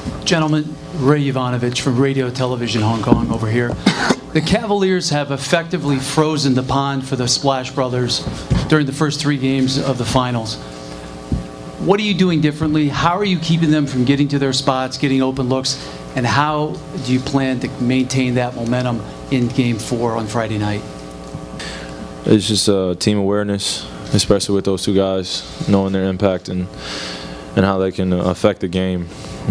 Gentlemen, Ray Ivanovich from Radio Television Hong Kong over here. The Cavaliers have effectively frozen the pond for the Splash Brothers during the first 3 games of the finals. What are you doing differently? How are you keeping them from getting to their spots, getting open looks? And how do you plan to maintain that momentum in Game 4 on Friday night? It's just team awareness, especially with those 2 guys, knowing their impact and how they can affect the game.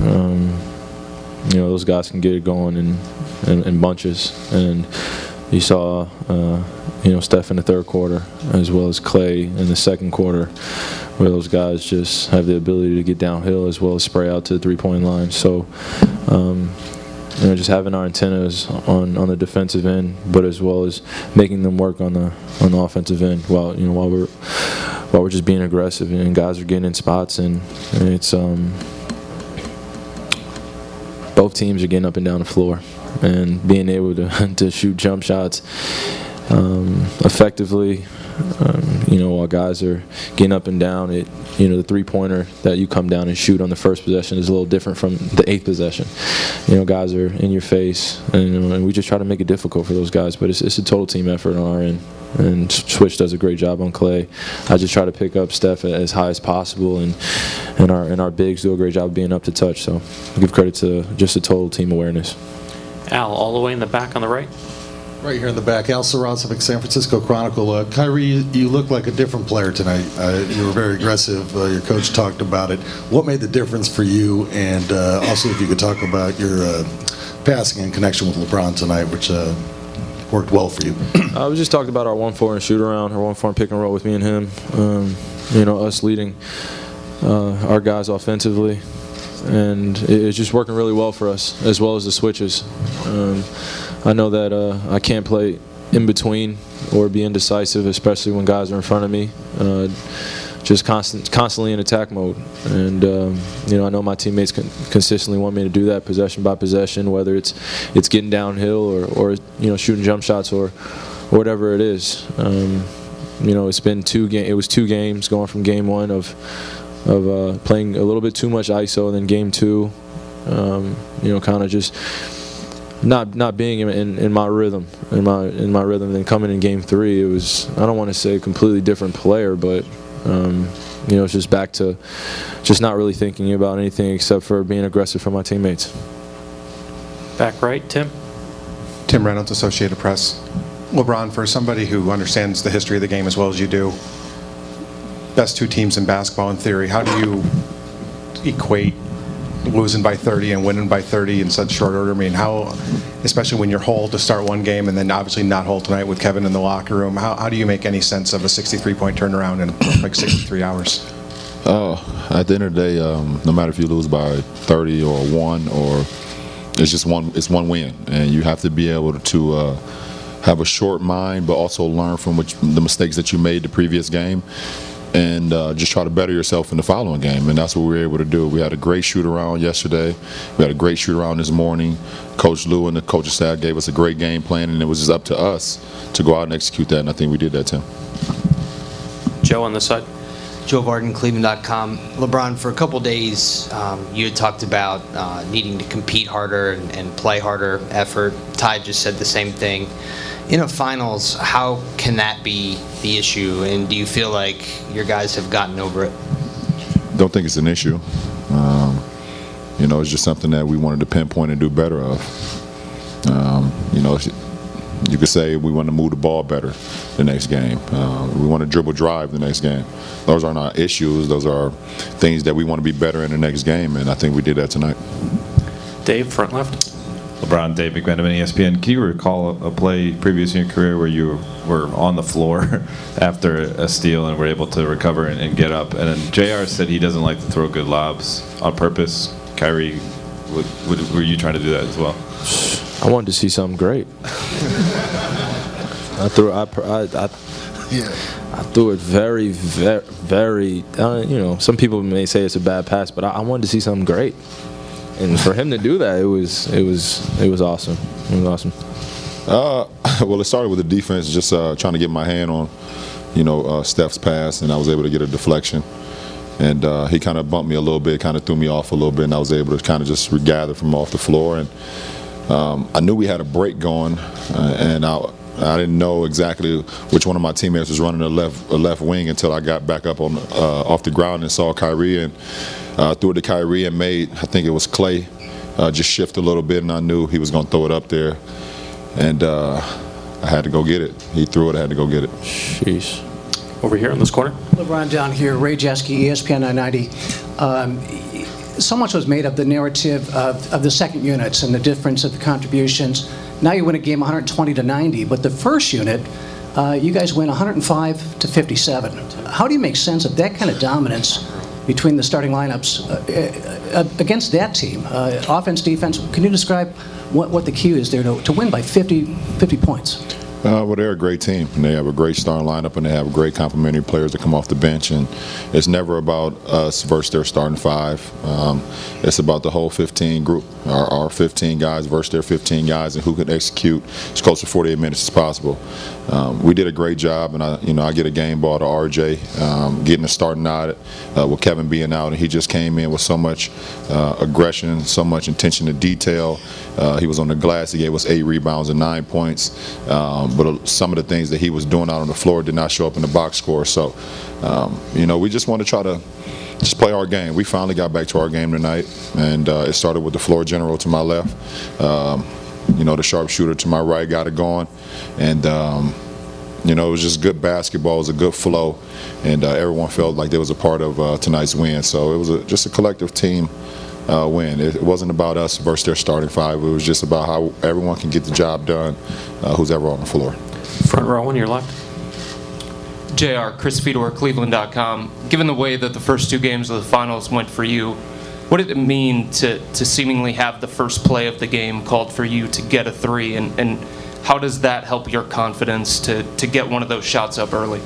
Those guys can get it going in bunches. And you saw, Steph in the third quarter, as well as Clay in the second quarter, where those guys just have the ability to get downhill as well as spray out to the three-point line. So, just having our antennas on the defensive end, but as well as making them work on the offensive end while we're just being aggressive and guys are getting in spots, and it's both teams are getting up and down the floor and being able to shoot jump shots effectively. While guys are getting up and down, the three-pointer that you come down and shoot on the first possession is a little different from the 8th possession. Guys are in your face, and we just try to make it difficult for those guys. But it's a total team effort on our end, and Switch does a great job on Clay. I just try to pick up Steph as high as possible, and our bigs do a great job of being up to touch. So I give credit to just a total team awareness. Al, all the way in the back on the right. Right here in the back, Al Saracevich, San Francisco Chronicle. Kyrie, you look like a different player tonight. You were very aggressive. Your coach talked about it. What made the difference for you? And also, if you could talk about your passing in connection with LeBron tonight, which worked well for you. We just talked about our 1-4 and shoot around, our 1-4 and pick and roll with me and him. Us leading our guys offensively. And it's just working really well for us, as well as the switches. I know that I can't play in between or be indecisive, especially when guys are in front of me. Just constantly in attack mode. And I know my teammates consistently want me to do that possession by possession, whether it's getting downhill or shooting jump shots or whatever it is. It's been 2 games. It was 2 games going from game 1 of playing a little bit too much ISO, and then game 2, kind of just not being in my rhythm, in my rhythm. And then coming in game 3, it was, I don't want to say a completely different player, but it's just back to just not really thinking about anything except for being aggressive for my teammates. Back right, Tim. Tim Reynolds, Associated Press. LeBron, for somebody who understands the history of the game as well as you do, best 2 teams in basketball in theory, how do you equate losing by 30 and winning by 30 in such short order? I mean, how, especially when you're whole to start one game and then obviously not whole tonight with Kevin in the locker room, how do you make any sense of a 63-point turnaround in like 63 hours? At the end of the day, no matter if you lose by 30 or 1 or it's one win, and you have to be able to have a short mind, but also learn from the mistakes that you made the previous game, and just try to better yourself in the following game. And that's what we were able to do. We had a great shoot-around yesterday. We had a great shoot-around this morning. Coach Lou and the coaching staff gave us a great game plan, and it was just up to us to go out and execute that, and I think we did that, Tim. Joe on the side. Joe Varden, Cleveland.com. LeBron, for a couple days, you had talked about needing to compete harder and play harder effort. Ty just said the same thing. In a finals, how can that be the issue? And do you feel like your guys have gotten over it? Don't think it's an issue. It's just something that we wanted to pinpoint and do better of. You could say we want to move the ball better the next game. We want to dribble drive the next game. Those aren't our issues. Those are things that we want to be better in the next game, and I think we did that tonight. Dave, front left. LeBron, Dave McMenamin, ESPN. Can you recall a play previous in your career where you were on the floor after a steal and were able to recover and get up? And then JR said he doesn't like to throw good lobs on purpose. Kyrie, were you trying to do that as well? I wanted to see something great. I threw it very, very, very. Some people may say it's a bad pass, but I wanted to see something great. And for him to do that, it was awesome. It was awesome. Well, it started with the defense, just trying to get my hand on, Steph's pass, and I was able to get a deflection. and he kind of bumped me a little bit, kind of threw me off a little bit, and I was able to kind of just regather from off the floor. And I knew we had a break going, and I didn't know exactly which one of my teammates was running a left wing until I got back up on off the ground and saw Kyrie, and threw it to Kyrie and made, I think it was Clay, just shift a little bit, and I knew he was going to throw it up there, and I had to go get it. He threw it, I had to go get it. Jeez. Over here in this corner. LeBron down here, Ray Jeske, ESPN 990. So much was made of the narrative of the second units and the difference of the contributions. Now you win a game 120-90, but the first unit, you guys win 105-57. How do you make sense of that kind of dominance between the starting lineups against that team? Offense, defense, can you describe what the key is there to win by 50 points? Well, they're a great team, and they have a great starting lineup, and they have great complementary players that come off the bench, and it's never about us versus their starting five. It's about the whole 15 group, our 15 guys versus their 15 guys, and who can execute as close to 48 minutes as possible. We did a great job, and I get a game ball to RJ, getting a starting out with Kevin being out, and he just came in with so much aggression, so much attention to detail. He was on the glass. He gave us 8 rebounds and 9 points. But some of the things that he was doing out on the floor did not show up in the box score. So, we just want to try to just play our game. We finally got back to our game tonight, and it started with the floor general to my left. The sharpshooter to my right got it going, and it was just good basketball. It was a good flow, and everyone felt like they was a part of tonight's win. So it was just a collective team win. It wasn't about us versus their starting five. It was just about how everyone can get the job done, who's ever on the floor. Front row on your left. JR, Chris Fedor, Cleveland.com. Given the way that the first 2 games of the finals went for you, what did it mean to seemingly have the first play of the game called for you to get a 3, and how does that help your confidence to get one of those shots up early?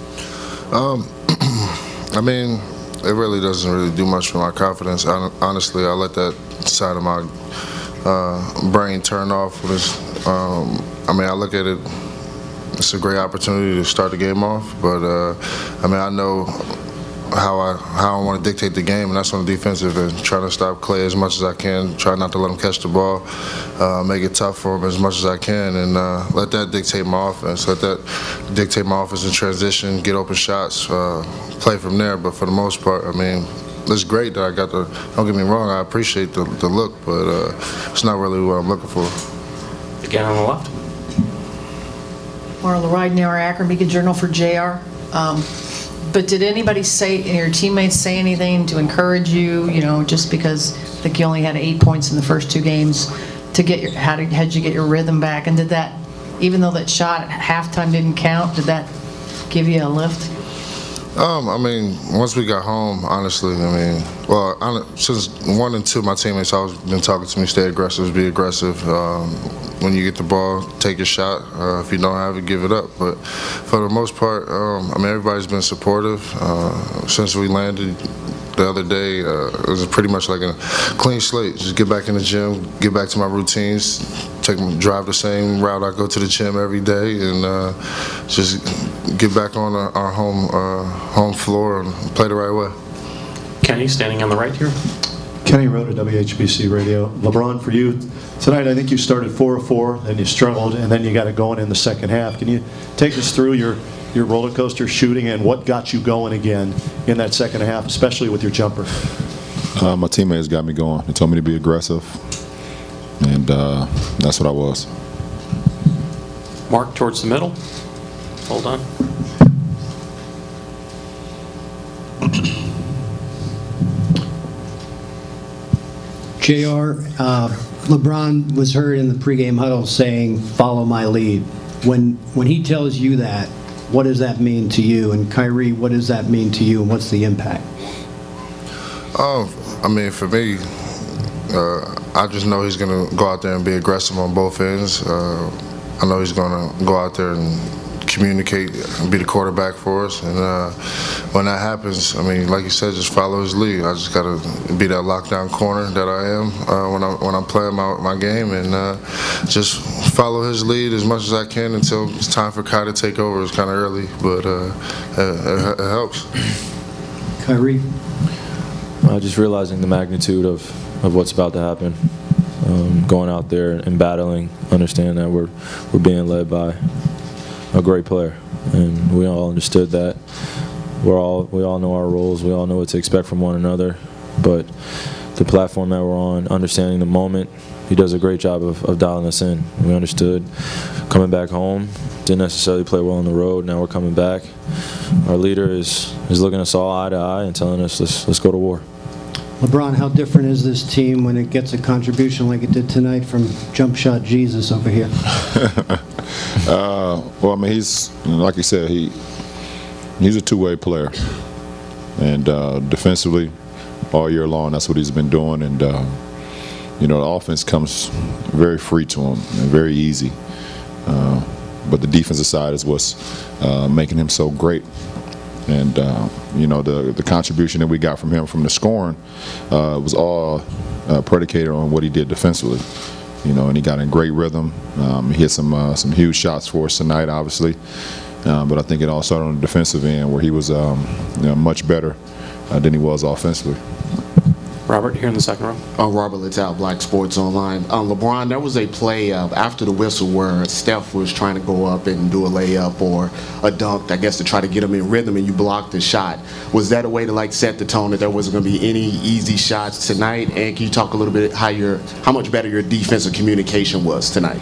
It really doesn't really do much for my confidence. Honestly, I let that side of my brain turn off. I look at it, it's a great opportunity to start the game off, but I know how I want to dictate the game, and that's on the defensive end. Trying to stop Clay as much as I can, try not to let him catch the ball, make it tough for him as much as I can, and let that dictate my offense. Let that dictate my offense in transition, get open shots, play from there. But for the most part, it's great that I got the. Don't get me wrong, I appreciate the look, but it's not really what I'm looking for. Again on the left. Marla Ridenour, Akron Beacon Journal for JR. But did anybody your teammates say anything to encourage you, just because I think you only had 8 points in the first 2 games, to get how'd you get your rhythm back? And did that, even though that shot at halftime didn't count, did that give you a lift? Once we got home, honestly, since 1 and 2, my teammates always been talking to me, stay aggressive, be aggressive. When you get the ball, take your shot. If you don't have it, give it up. But for the most part, everybody's been supportive. Since we landed the other day, it was pretty much like a clean slate. Just get back in the gym, get back to my routines, drive the same route I go to the gym every day, and just get back on our home floor and play the right way. Kenny, standing on the right here. Kenny Rhoda, WHBC Radio. LeBron, for you tonight, I think you started 4 of 4, then you struggled, and then you got it going in the second half. Can you take us through your roller coaster shooting and what got you going again in that second half, especially with your jumper? My teammates got me going. They told me to be aggressive, and that's what I was. Mark, towards the middle. Hold on. JR, LeBron was heard in the pregame huddle saying, "Follow my lead." When he tells you that, what does that mean to you? And Kyrie, what does that mean to you, and what's the impact? For me, I just know he's going to go out there and be aggressive on both ends. I know he's going to go out there and communicate and be the quarterback for us. And when that happens, like you said, just follow his lead. I just got to be that lockdown corner that I am when I'm playing my game, and just follow his lead as much as I can until it's time for Kai to take over. It's kind of early, but it helps. Kyrie? Just realizing the magnitude of what's about to happen. Going out there and battling, understand that we're being led by a great player, and we all understood that. We all know our roles. We all know what to expect from one another. But the platform that we're on, understanding the moment, he does a great job of dialing us in. We understood coming back home, didn't necessarily play well on the road. Now we're coming back. Our leader is looking us all eye to eye and telling us let's go to war. LeBron, how different is this team when it gets a contribution like it did tonight from Jump Shot Jesus over here? Well, I mean, he's, like you said, he's a two-way player. And defensively, all year long, that's what he's been doing. And, the offense comes very free to him and very easy. But the defensive side is what's making him so great. And, the contribution that we got from him from the scoring was all predicated on what he did defensively. And he got in great rhythm. He hit some huge shots for us tonight, obviously. But I think it all started on the defensive end where he was much better than he was offensively. Robert, here in the second row. Robert Littell, Black Sports Online. LeBron, there was a play after the whistle where Steph was trying to go up and do a layup or a dunk, I guess, to try to get him in rhythm, and you blocked the shot. Was that a way to set the tone that there wasn't going to be any easy shots tonight? And can you talk a little bit how much better your defensive communication was tonight?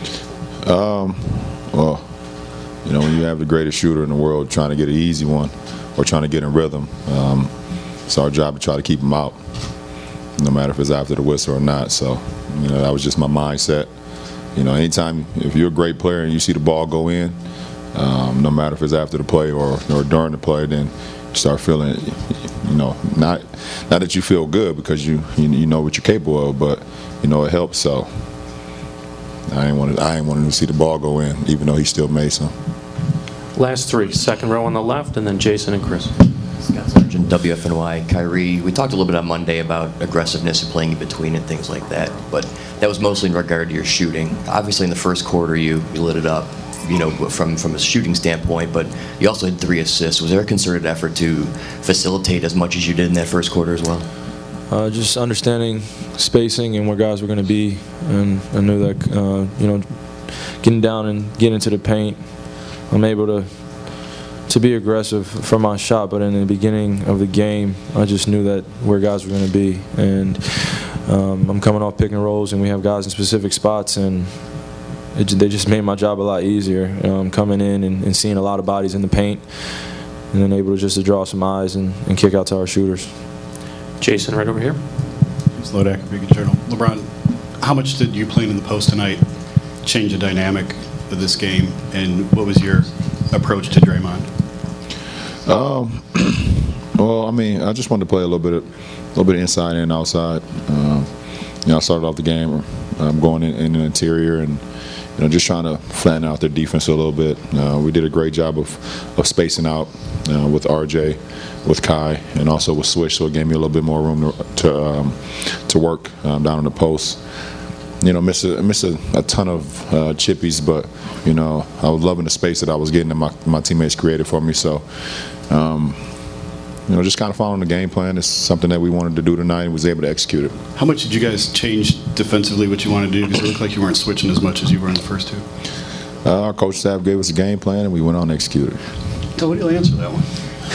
Well, when you have the greatest shooter in the world trying to get an easy one or trying to get in rhythm, it's our job to try to keep him out, no matter if it's after the whistle or not. So, that was just my mindset. Anytime, if you're a great player and you see the ball go in, no matter if it's after the play or during the play, then you start feeling, not that you feel good because you know what you're capable of, but, it helps. So I ain't wanted to see the ball go in, even though he still made some. Last three, second row on the left, and then Jason and Chris. Scott Sargent, WFNY. Kyrie, we talked a little bit on Monday about aggressiveness and playing in between and things like that, but that was mostly in regard to your shooting. Obviously, in the first quarter, you lit it up, from a shooting standpoint, but you also had 3 assists. Was there a concerted effort to facilitate as much as you did in that first quarter as well? Just understanding spacing and where guys were going to be, and I knew that, getting down and getting into the paint, I'm able to be aggressive from my shot, but in the beginning of the game, I just knew that where guys were going to be, and I'm coming off pick and rolls, and we have guys in specific spots, and they just made my job a lot easier, coming in and seeing a lot of bodies in the paint, and then able to draw some eyes and kick out to our shooters. Jason, right over here. Slodak, Beacon Journal. LeBron, how much did you playing in the post tonight change the dynamic of this game, and what was your approach to Draymond? Well, I mean, I just wanted to play a little bit inside and outside. I started off the game going in the interior and just trying to flatten out their defense a little bit. We did a great job of spacing out with RJ, with Kai, and also with Swish, so it gave me a little bit more room to work down in the post. Miss a ton of chippies, but I was loving the space that I was getting that my teammates created for me. So, just kind of following the game plan is something that we wanted to do tonight and was able to execute it. How much did you guys change defensively what you wanted to do? Because it looked like you weren't switching as much as you were in the first two. Our coach staff gave us a game plan and we went on and executed. So what do you answer that one?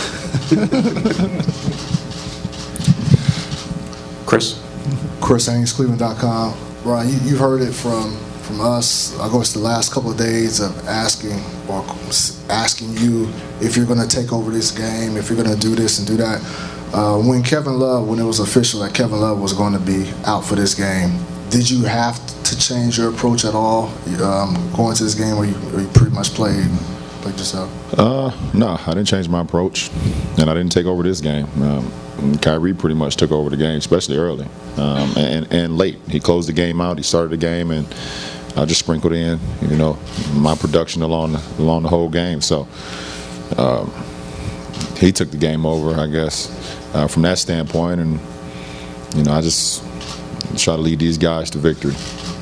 Chris Haynes, Cleveland.com. Brian, you've heard it from us. I guess the last couple of days of asking you if you're going to take over this game, if you're going to do this and do that. When it was official that Kevin Love was going to be out for this game, did you have to change your approach at all going to this game, or you pretty much played yourself? No, I didn't change my approach, and I didn't take over this game. Kyrie pretty much took over the game, especially early and late. He closed the game out. He started the game, and I just sprinkled in, my production along the whole game. So he took the game over, I guess, from that standpoint, and I just try to lead these guys to victory.